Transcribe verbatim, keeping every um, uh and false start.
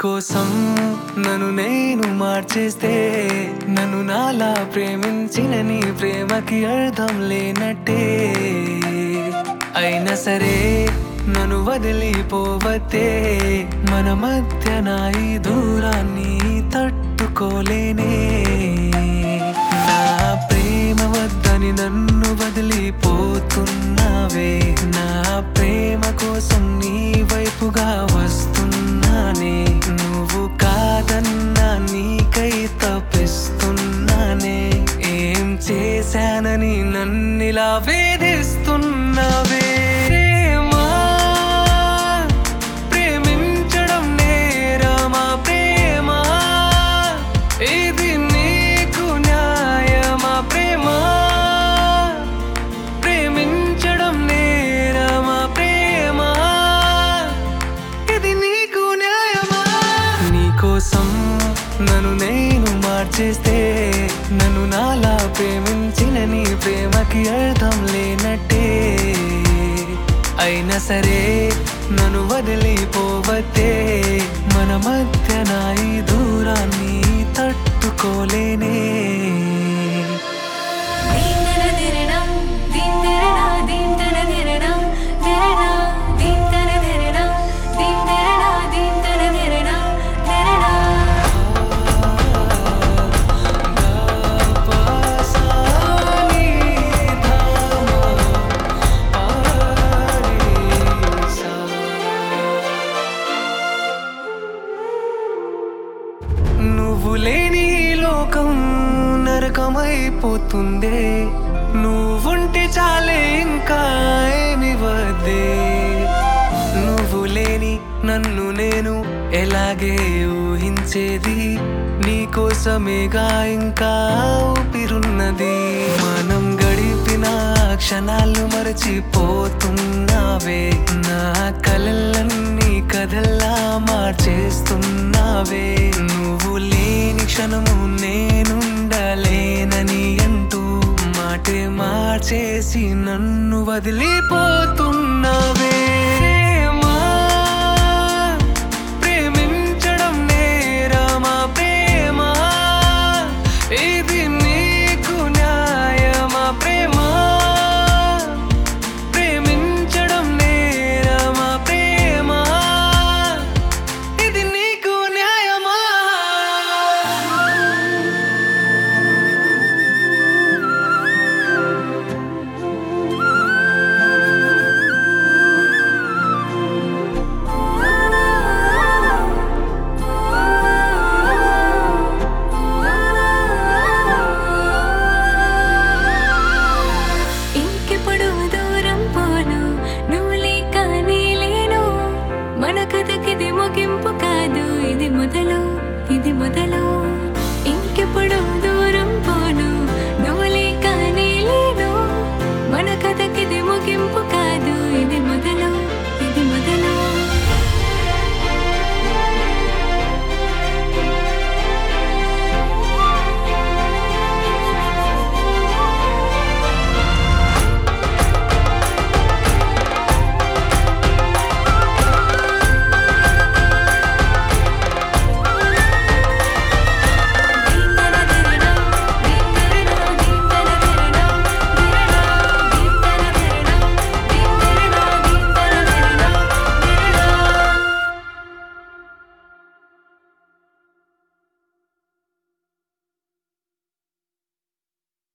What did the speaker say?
నీకోసం నన్ను నేను మార్చేస్తే నన్ను నాలా ప్రేమించిన నీ ప్రేమకి అర్థం లేనట్టే. అయినా సరే నన్ను వదిలిపోవతే, మన మధ్య నా ఈ దూరాన్ని తట్టుకోలేనే. నా ప్రేమ వద్దని నన్ను వదిలిపోతున్నావే, నా ప్రేమ కోసం నీ వైపుగా వస్తున్నానే. నువ్వు కాదన్నా నీకై తప్పిస్తున్నానే. ఏం చేశానని నన్నిలా వేధిస్తున్నావే. కోసం నన్ను నేను మార్చేస్తే నన్ను నాలా ప్రేమించిన నీ ప్రేమకి అర్థం లేనట్టే. అయినా సరే నన్ను వదిలిపోవతే, మన మధ్య నా ఈ దూరాన్ని తట్టుకోలేనే. నువ్వు లేని లోకం నరకమైపోతుందే, నువ్వుంటే చాలే ఇంకా ఏమి వద్దే. నువ్వు లేని నన్ను నేను ఎలాగే ఊహించేది, నీకోసమేగా ఇంకా ఊపిరున్నది. మనం గడిపిన క్షణాలు మరచిపోతున్నావే, నా కలలన్నీ కథల్లా మార్చేస్తున్నావే. నువ్వు లేని క్షణము నేనుండలేనని అంటూ మాటే మార్చేసి నన్ను వదిలిపోతున్నావే.